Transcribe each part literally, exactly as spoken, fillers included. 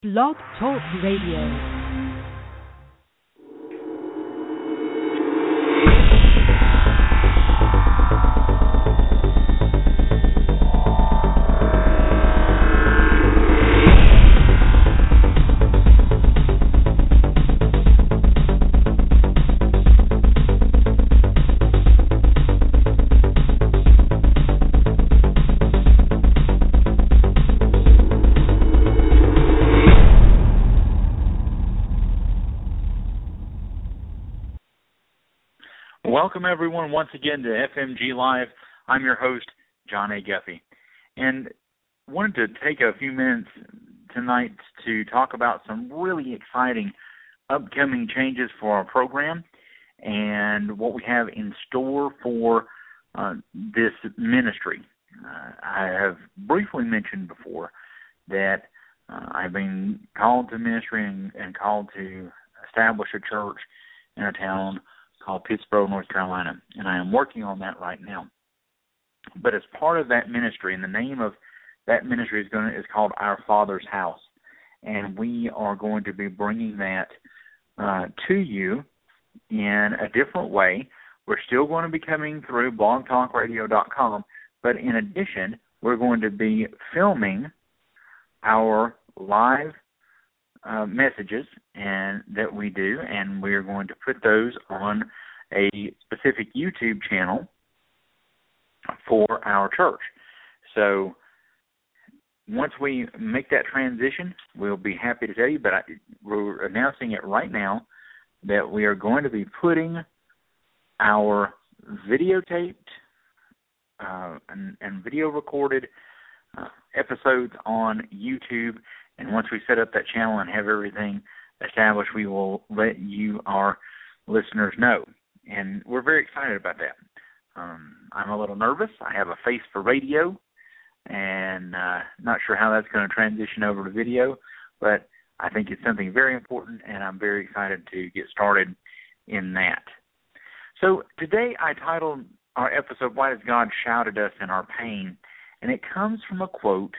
Blog Talk Radio. Welcome, everyone, once again to F M G Live. I'm your host, John A. Guffey, and wanted to take a few minutes tonight to talk about some really exciting upcoming changes for our program and what we have in store for uh, this ministry. Uh, I have briefly mentioned before that uh, I've been called to ministry and, and called to establish a church in a town called Pittsboro, North Carolina, and I am working on that right now. But as part of that ministry, and the name of that ministry is going to, is called Our Father's House, and we are going to be bringing that uh, to you in a different way. We're still going to be coming through blog talk radio dot com, but in addition, we're going to be filming our live Uh, messages and that we do, and we're going to put those on a specific YouTube channel for our church. So once we make that transition, we'll be happy to tell you, but I, we're announcing it right now that we are going to be putting our videotaped uh, and, and video recorded uh, episodes on YouTube. And once we set up that channel and have everything established, we will let you, our listeners, know. And we're very excited about that. Um, I'm a little nervous. I have a face for radio, and uh, not sure how that's going to transition over to video, but I think it's something very important, and I'm very excited to get started in that. So today I titled our episode, Why Does God Shout at Us in Our Pain? And it comes from a quote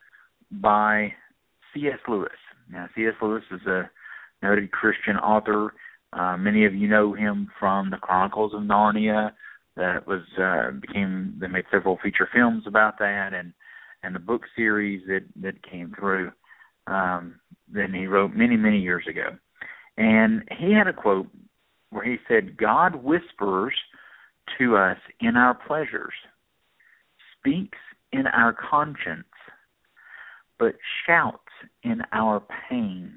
by C S Lewis. Now, C S Lewis is a noted Christian author. Uh, many of you know him from the Chronicles of Narnia. That was uh, became they made several feature films about that, and and the book series that that came through. Um, that he wrote many many years ago, and he had a quote where he said, "God whispers to us in our pleasures, speaks in our conscience, but shouts in our pains."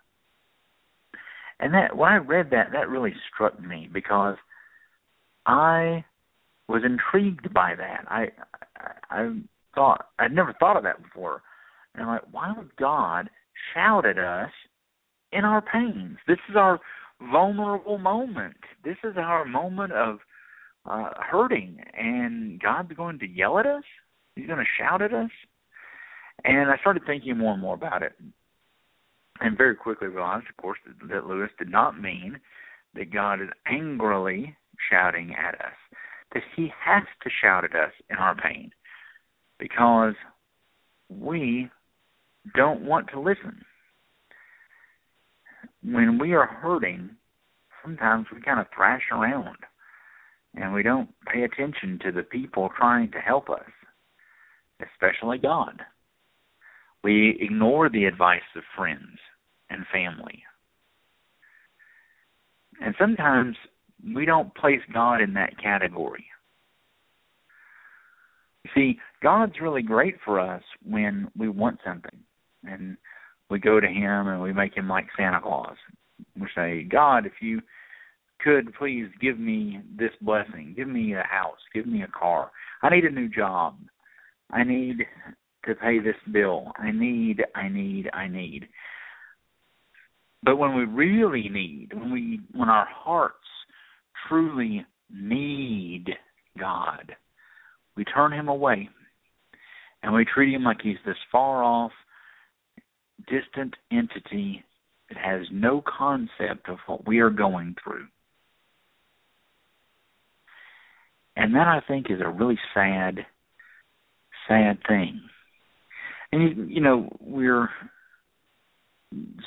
And that when I read that, that really struck me because I was intrigued by that. I, I, I thought I'd never thought of that before, and I'm like, why would God shout at us in our pains? This is our vulnerable moment. This is our moment of uh, hurting, and God's going to yell at us. He's going to shout at us. And I started thinking more and more about it, and very quickly realized, of course, that, that Lewis did not mean that God is angrily shouting at us, that he has to shout at us in our pain because we don't want to listen. When we are hurting, sometimes we kind of thrash around, and we don't pay attention to the people trying to help us, especially God. We ignore the advice of friends and family. And sometimes we don't place God in that category. You see, God's really great for us when we want something. And we go to him and we make him like Santa Claus. We say, God, if you could please give me this blessing, give me a house, give me a car. I need a new job. I need to pay this bill. I need, I need, I need. But when we really need, when we, when our hearts truly need God, we turn him away and we treat him like he's this far off, distant entity that has no concept of what we are going through. And that, I think, is a really sad, sad thing. And, you, you know, we're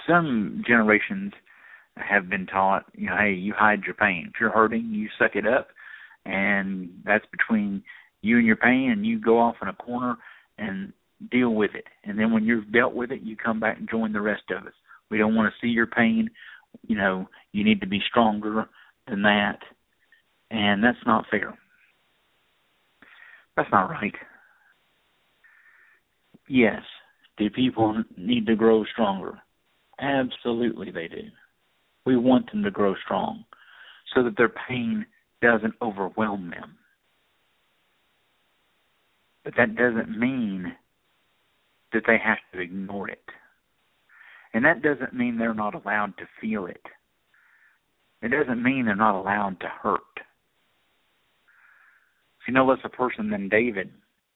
some generations have been taught, you know, hey, you hide your pain. If you're hurting, you suck it up, and that's between you and your pain, and you go off in a corner and deal with it. And then when you've dealt with it, you come back and join the rest of us. We don't want to see your pain. You know, you need to be stronger than that. And that's not fair. That's not right. Yes, do people need to grow stronger? Absolutely they do. We want them to grow strong so that their pain doesn't overwhelm them. But that doesn't mean that they have to ignore it. And that doesn't mean they're not allowed to feel it. It doesn't mean they're not allowed to hurt. If you know less a person than David,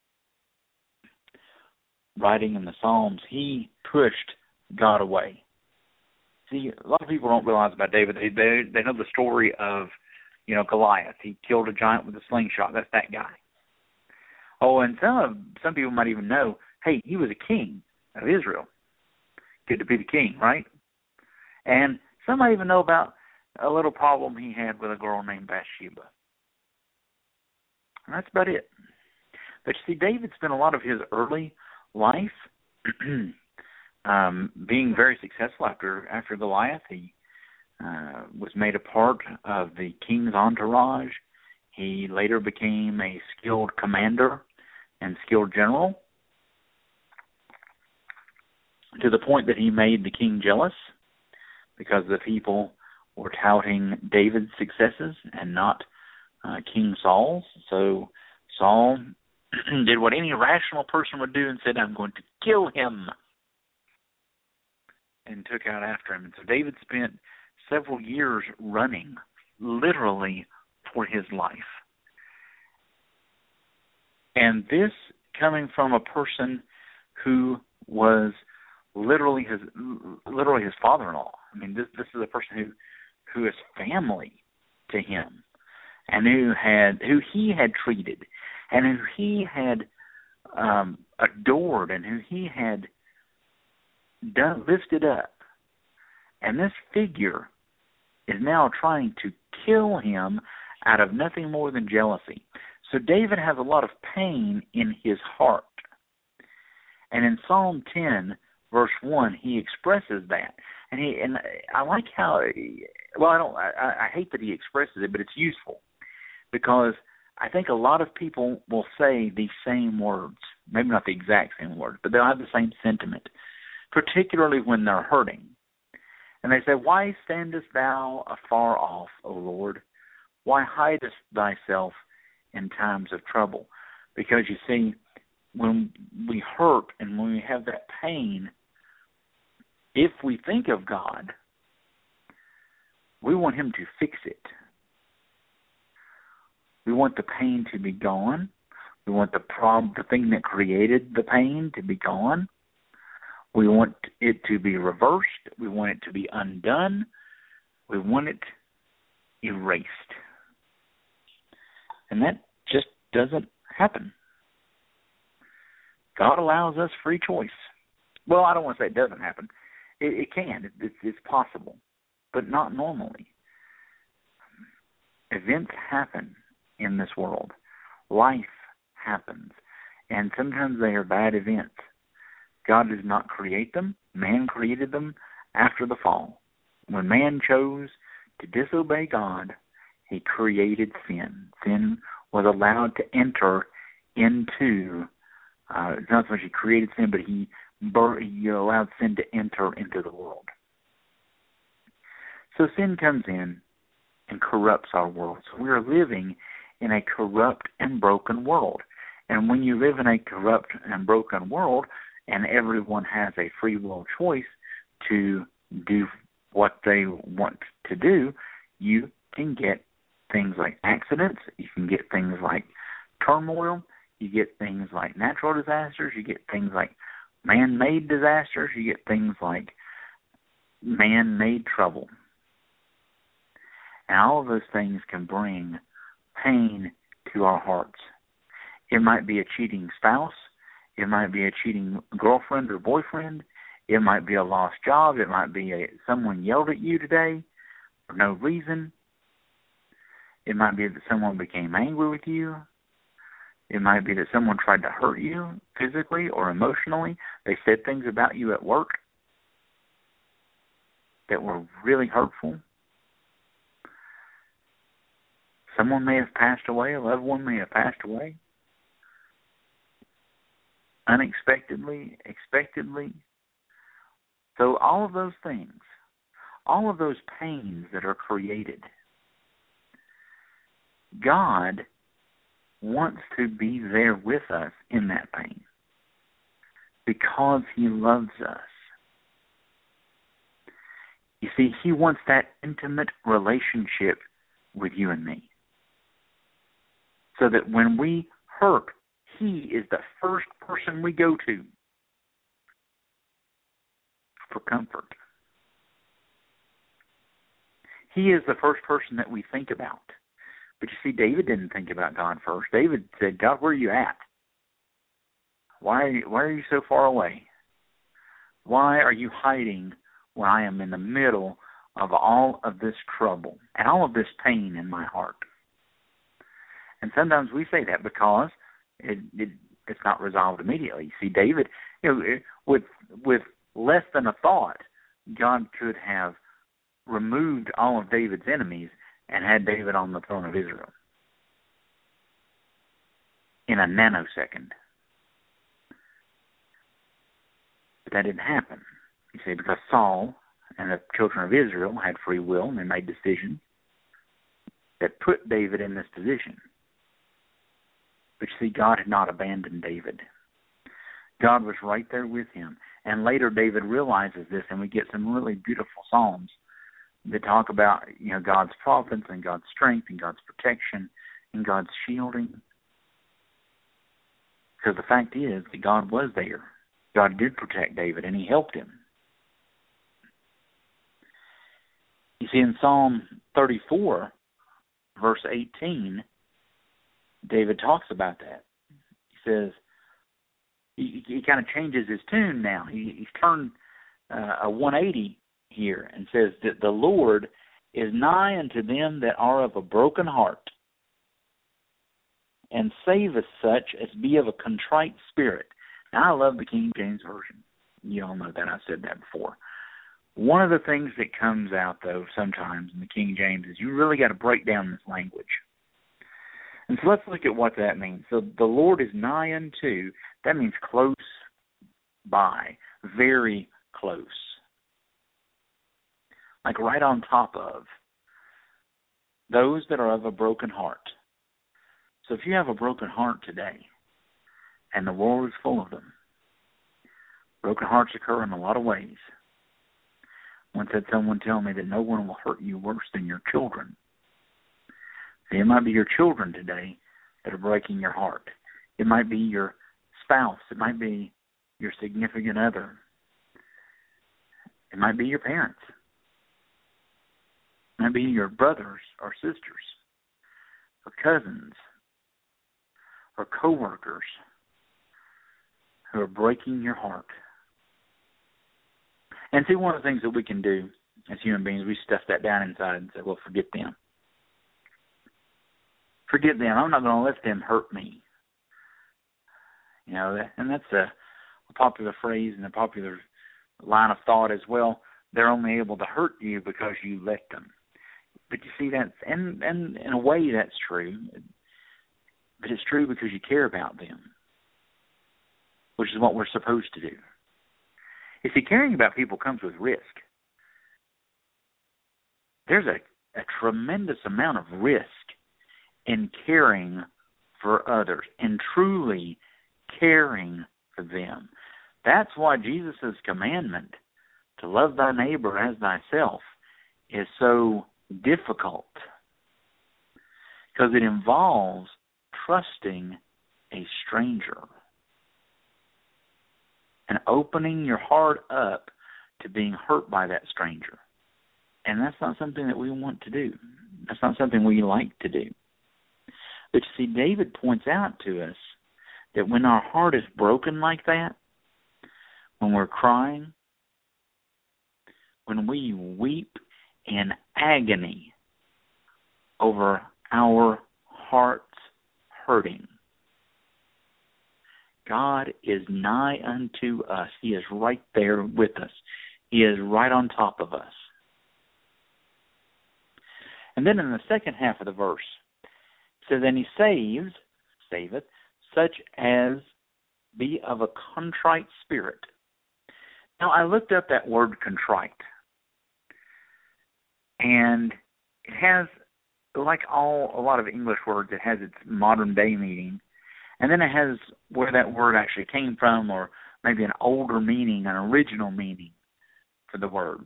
writing in the Psalms, he pushed God away. See, a lot of people don't realize about David. They, they they know the story of, you know, Goliath. He killed a giant with a slingshot. That's that guy. Oh, and some some people might even know, hey, he was a king of Israel. Good to be the king, right? And some might even know about a little problem he had with a girl named Bathsheba. And that's about it. But you see, David spent a lot of his early life um, being very successful after after Goliath. He uh, was made a part of the king's entourage. He later became a skilled commander and skilled general, to the point that he made the king jealous because the people were touting David's successes and not uh, King Saul's. So Saul did what any rational person would do and said, I'm going to kill him, and took out after him. And so David spent several years running, literally, for his life. And this coming from a person who was literally his literally his father-in-law. I mean, this this is a person who who is family to him, and who had who he had treated, and who he had um, adored, and who he had done lifted up. And this figure is now trying to kill him out of nothing more than jealousy. So David has a lot of pain in his heart. And in Psalm ten, verse one, he expresses that. And he and I like how, well, I don't, I, I hate that he expresses it, but it's useful. Because I think a lot of people will say these same words, maybe not the exact same words, but they'll have the same sentiment, particularly when they're hurting. And they say, why standest thou afar off, O Lord? Why hidest thyself in times of trouble? Because you see, when we hurt and when we have that pain, if we think of God, we want him to fix it. We want the pain to be gone. We want the problem, the thing that created the pain, to be gone. We want it to be reversed. We want it to be undone. We want it erased. And that just doesn't happen. God allows us free choice. Well, I don't want to say it doesn't happen. It, it can. It, it's, it's possible, but not normally. Events happen in this world. Life happens, and sometimes they are bad events. God does not create them. Man created them after the fall. When man chose to disobey God, he created sin. Sin was allowed to enter into, uh, it's not so much he created sin, but he, he allowed sin to enter into the world. So sin comes in and corrupts our world. So we are living in a corrupt and broken world. And when you live in a corrupt and broken world, and everyone has a free will choice to do what they want to do, you can get things like accidents, you can get things like turmoil, you get things like natural disasters, you get things like man-made disasters, you get things like man-made trouble. And all of those things can bring pain to our hearts. It might be a cheating spouse. It might be a cheating girlfriend or boyfriend. It might be a lost job. It might be a, someone yelled at you today for no reason. It might be that someone became angry with you. It might be that someone tried to hurt you physically or emotionally. They said things about you at work that were really hurtful. Someone may have passed away. A loved one may have passed away. Unexpectedly, expectedly. So all of those things, all of those pains that are created, God wants to be there with us in that pain because He loves us. You see, He wants that intimate relationship with you and me, so that when we hurt, He is the first person we go to for comfort. He is the first person that we think about. But you see, David didn't think about God first. David said, God, where are you at? Why are you, why are you so far away? Why are you hiding when I am in the middle of all of this trouble and all of this pain in my heart? And sometimes we say that because it, it, it's not resolved immediately. See, David, you know, with with less than a thought, God could have removed all of David's enemies and had David on the throne of Israel in a nanosecond. But that didn't happen, you see, because Saul and the children of Israel had free will and they made decisions that put David in this position. But you see, God had not abandoned David. God was right there with him. And later David realizes this, and we get some really beautiful psalms that talk about, you know, God's providence and God's strength and God's protection and God's shielding. Because the fact is that God was there. God did protect David, and He helped him. You see, in Psalm thirty-four, verse eighteen, David talks about that. He says, he, he kind of changes his tune now. He, he's turned uh, a one eighty here and says that the Lord is nigh unto them that are of a broken heart, and saveth such as be of a contrite spirit. Now, I love the King James Version. You all know that. I've said that before. One of the things that comes out, though, sometimes in the King James is you really got to break down this language. And so let's look at what that means. So the Lord is nigh unto, that means close by, very close. Like right on top of those that are of a broken heart. So if you have a broken heart today, and the world is full of them, broken hearts occur in a lot of ways. Once had someone tell me that no one will hurt you worse than your children. See, it might be your children today that are breaking your heart. It might be your spouse. It might be your significant other. It might be your parents. It might be your brothers or sisters or cousins or coworkers who are breaking your heart. And see, one of the things that we can do as human beings, we stuff that down inside and say, well, forget them. Forget them. I'm not going to let them hurt me. You know, and that's a, a popular phrase and a popular line of thought as well. They're only able to hurt you because you let them. But you see, that's, and, and in a way that's true. But it's true because you care about them, which is what we're supposed to do. You see, caring about people comes with risk. There's a, a tremendous amount of risk in caring for others and truly caring for them. That's why Jesus' commandment to love thy neighbor as thyself is so difficult, because it involves trusting a stranger and opening your heart up to being hurt by that stranger. And that's not something that we want to do. That's not something we like to do. But you see, David points out to us that when our heart is broken like that, when we're crying, when we weep in agony over our hearts hurting. God is nigh unto us. He is right there with us. He is right on top of us. And then in the second half of the verse, it says, and he saves, saveth, such as be of a contrite spirit. Now, I looked up that word contrite. And it has, like all a lot of English words, it has its modern day meaning. And then it has where that word actually came from, or maybe an older meaning, an original meaning for the word.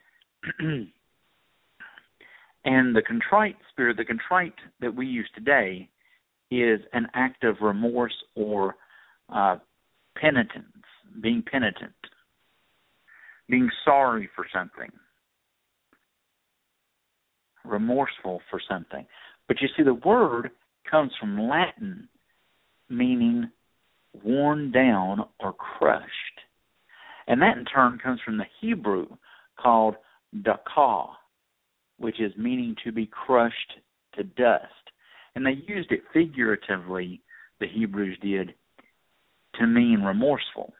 And the contrite spirit, the contrite that we use today, is an act of remorse or uh, penitence, being penitent, being sorry for something, remorseful for something. But you see, the word comes from Latin, meaning worn down or crushed. And that in turn comes from the Hebrew called dakah, which is meaning to be crushed to dust. And they used it figuratively, the Hebrews did, to mean remorseful.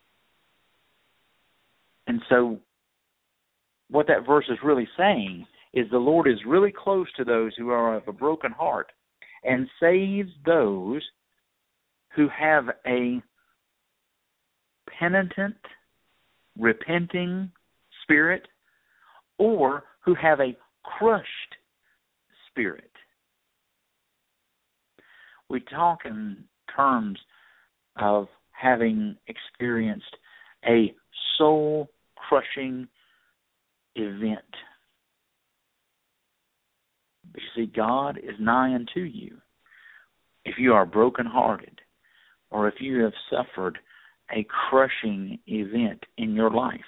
And so what that verse is really saying is the Lord is really close to those who are of a broken heart and saves those who have a penitent, repenting spirit, or who have a crushed spirit. We talk in terms of having experienced a soul-crushing event. But you see, God is nigh unto you. If you are brokenhearted, or if you have suffered a crushing event in your life,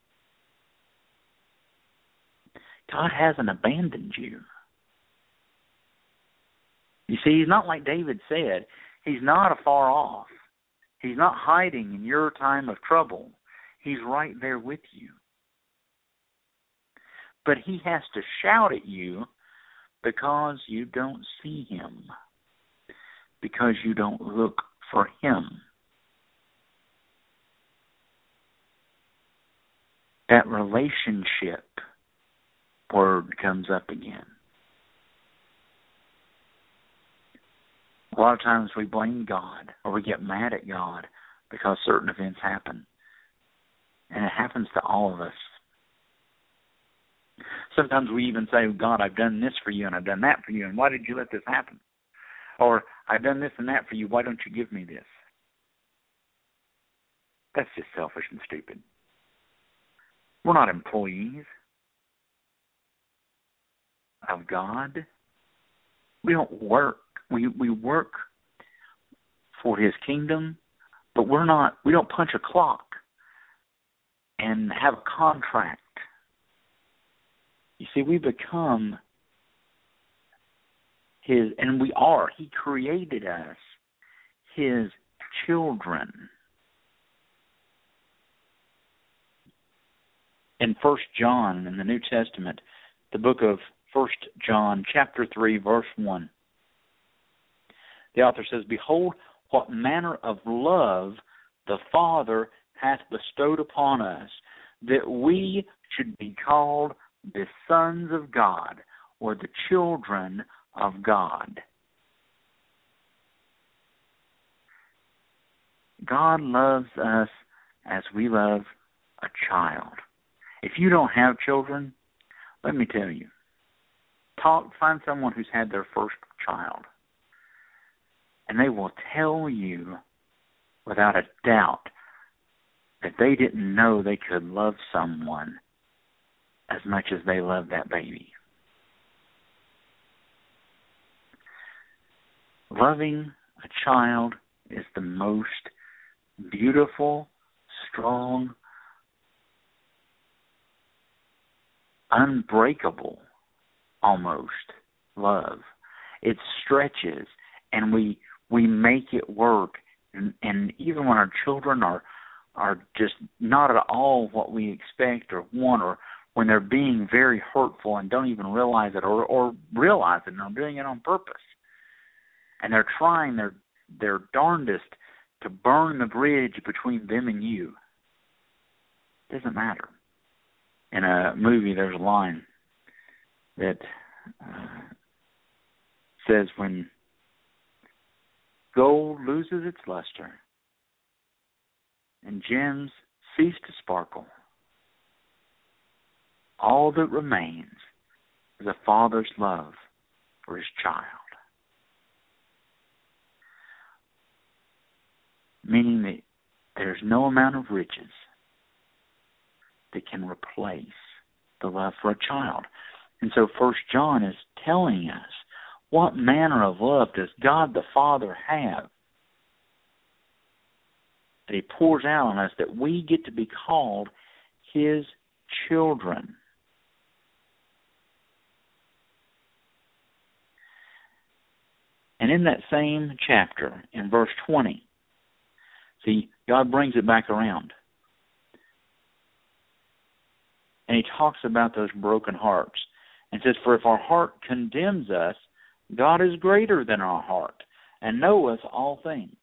God hasn't abandoned you. You see, he's not like David said. He's not afar off. He's not hiding in your time of trouble. He's right there with you. But he has to shout at you because you don't see him, because you don't look for him. That relationship word comes up again. A lot of times we blame God, or we get mad at God because certain events happen. And it happens to all of us. Sometimes we even say, God, I've done this for you and I've done that for you, and why did you let this happen? Or, I've done this and that for you, why don't you give me this? That's just selfish and stupid. We're not employees of God. We don't work. We we work for his kingdom, but we're not, we don't punch a clock and have a contract. You see, we become his, and we are, he created us his children. In First John, in the New Testament, the book of First John, chapter three, verse one, the author says, behold, what manner of love the Father hath bestowed upon us, that we should be called the sons of God, or the children of God. God loves us as we love a child. If you don't have children, let me tell you, talk, find someone who's had their first child, and they will tell you without a doubt that they didn't know they could love someone as much as they love that baby. Loving a child is the most beautiful, strong, unbreakable, almost, love. It stretches, and we we make it work. And, and even when our children are are just not at all what we expect or want, or when they're being very hurtful and don't even realize it or, or realize it and are doing it on purpose. And they're trying their, their darndest to burn the bridge between them and you. It doesn't matter. In a movie, there's a line that uh, says, when gold loses its luster and gems cease to sparkle, all that remains is a father's love for his child. Meaning that there's no amount of riches that can replace the love for a child. And so First John is telling us, what manner of love does God the Father have that he pours out on us, that we get to be called his children? And in that same chapter, in verse twenty, see, God brings it back around. And he talks about those broken hearts and says, for if our heart condemns us, God is greater than our heart and knoweth all things.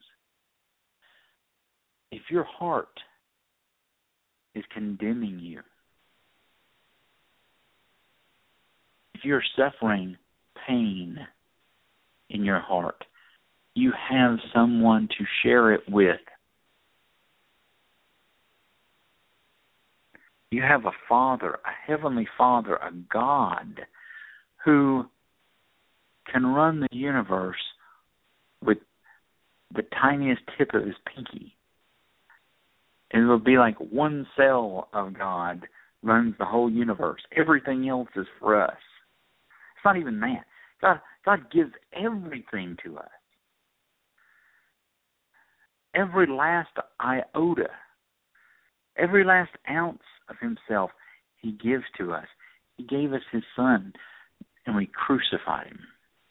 If your heart is condemning you, if you're suffering pain in your heart, you have someone to share it with. You have a Father, a Heavenly Father, a God who can run the universe with the tiniest tip of his pinky. And it will be like one cell of God runs the whole universe. Everything else is for us. It's not even that. God, God gives everything to us. Every last iota, every last ounce of himself he gives to us. He gave us his Son, and we crucified him.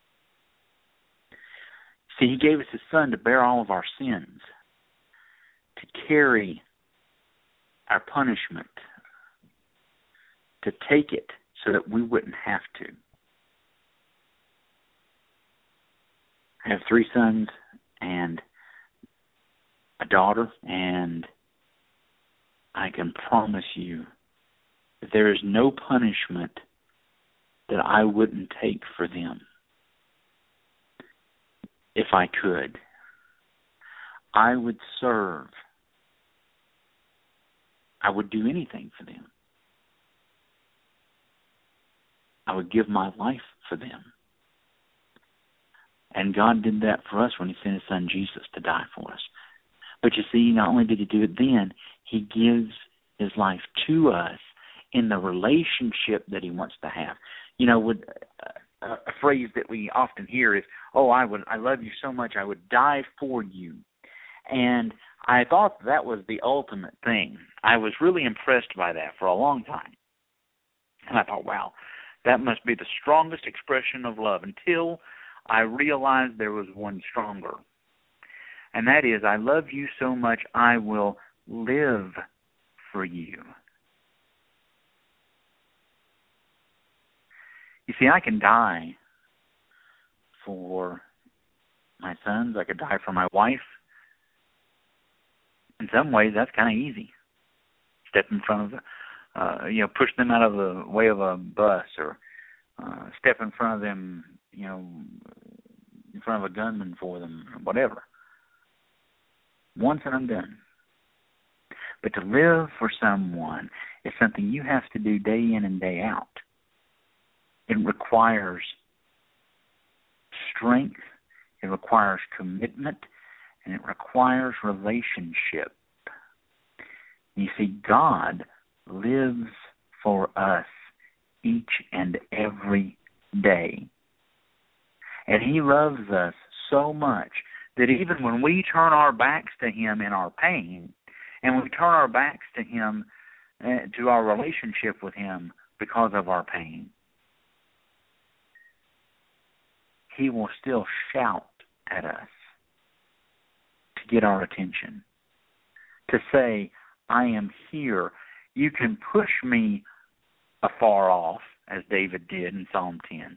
See, he gave us his Son to bear all of our sins, to carry our punishment, to take it so that we wouldn't have to. I have three sons and a daughter, and I can promise you that there is no punishment that I wouldn't take for them if I could. I would serve. I would do anything for them. I would give my life for them. And God did that for us when he sent his Son Jesus to die for us. But you see, not only did he do it then, he gives his life to us in the relationship that he wants to have. You know, would, uh, a phrase that we often hear is, oh, I would, I love you so much, I would die for you. And I thought that was the ultimate thing. I was really impressed by that for a long time. And I thought, wow, that must be the strongest expression of love, until I realized there was one stronger. And that is, I love you so much, I will live for you. You see, I can die for my sons. I could die for my wife. In some ways, that's kind of easy. Step in front of, the, uh, you know, push them out of the way of a bus, or uh, step in front of them, you know, in front of a gunman for them, or whatever. Once and I'm done. But to live for someone is something you have to do day in and day out. It requires strength, it requires commitment, and it requires relationship. You see, God lives for us each and every day. And he loves us so much that even when we turn our backs to him in our pain, and we turn our backs to him, uh, to our relationship with him because of our pain, he will still shout at us to get our attention, to say, I am here. You can push me afar off, as David did in Psalm ten.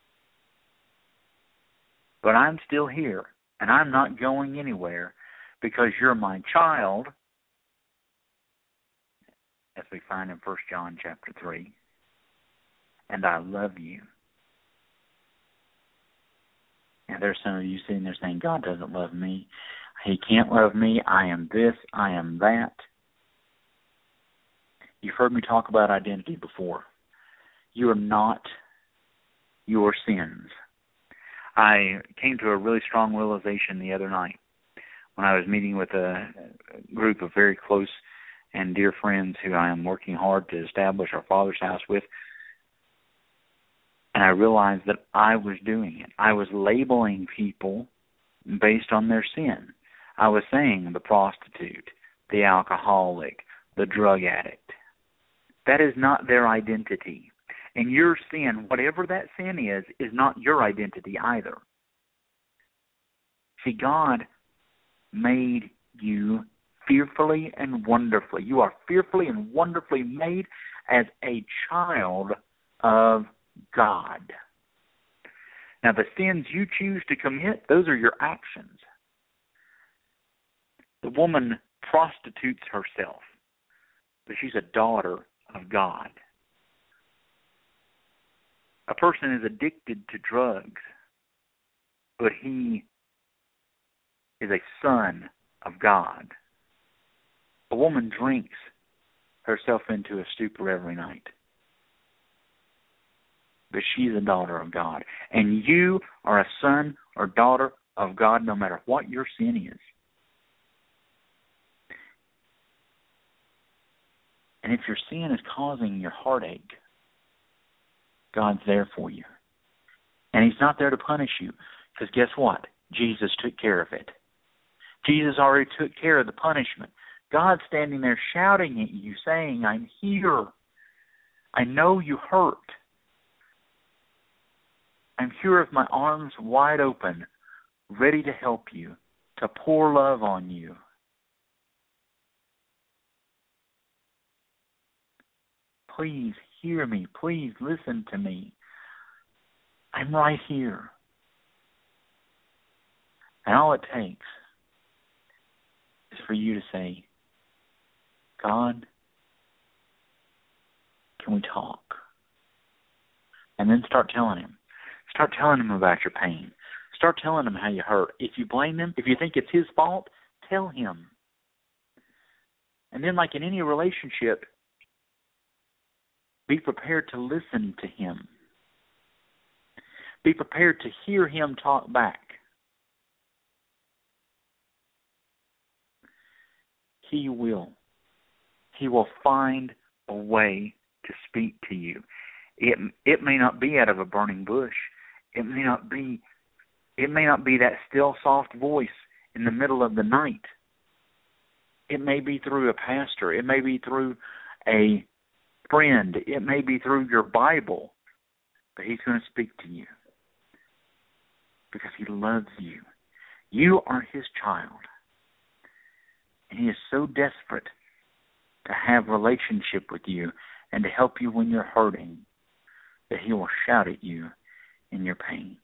But I'm still here, and I'm not going anywhere because you're my child, as we find in First John chapter three, and I love you. And there's some of you sitting there saying, God doesn't love me. He can't love me. I am this. I am that. You've heard me talk about identity before. You are not your sins. I came to a really strong realization the other night when I was meeting with a group of very close and dear friends who I am working hard to establish our Father's house with. And I realized that I was doing it. I was labeling people based on their sin. I was saying the prostitute, the alcoholic, the drug addict. That is not their identity. And your sin, whatever that sin is, is not your identity either. See, God made you fearfully and wonderfully. You are fearfully and wonderfully made as a child of God. Now, the sins you choose to commit, those are your actions. The woman prostitutes herself, but she's a daughter of God. A person is addicted to drugs, but he is a son of God. A woman drinks herself into a stupor every night, but she's a daughter of God. And you are a son or daughter of God no matter what your sin is. And if your sin is causing your heartache, God's there for you. And He's not there to punish you, because guess what? Jesus took care of it. Jesus already took care of the punishment. God's standing there shouting at you, saying, I'm here. I know you hurt. I'm here with my arms wide open, ready to help you, to pour love on you. Please hear me. Please listen to me. I'm right here. And all it takes is for you to say, God, can we talk? And then start telling Him. Start telling Him about your pain. Start telling Him how you hurt. If you blame Him, if you think it's His fault, tell Him. And then, like in any relationship, be prepared to listen to Him. Be prepared to hear Him talk back. He will. He will find a way to speak to you. It it may not be out of a burning bush. It may not be it may not be that still soft voice in the middle of the night. It may be through a pastor. It may be through a friend. It may be through your Bible. But He's going to speak to you because He loves you. You are His child. And He is so desperate to have relationship with you and to help you when you're hurting that He will shout at you in your pain.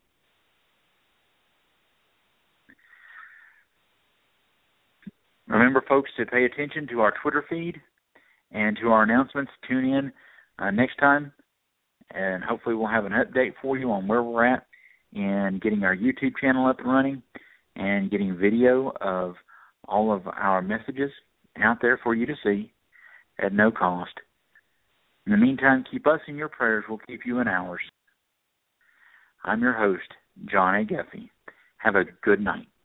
Remember, folks, to pay attention to our Twitter feed and to our announcements. Tune in uh, next time, and hopefully we'll have an update for you on where we're at in getting our YouTube channel up and running and getting video of all of our messages out there for you to see at no cost. In the meantime, keep us in your prayers. We'll keep you in ours. I'm your host, John A. Guffey. Have a good night.